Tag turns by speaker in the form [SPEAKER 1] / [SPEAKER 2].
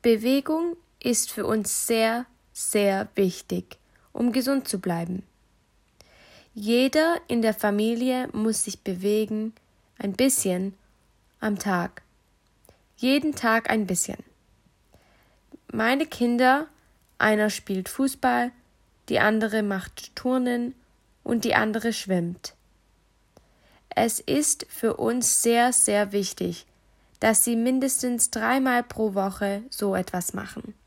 [SPEAKER 1] Bewegung ist für uns sehr, sehr wichtig, um gesund zu bleiben. Jeder in der Familie muss sich bewegen, ein bisschen am Tag. Jeden Tag ein bisschen. Meine Kinder, einer spielt Fußball, die andere macht Turnen und die andere schwimmt. Es ist für uns sehr, sehr wichtig, dass sie mindestens 3-mal pro Woche so etwas machen.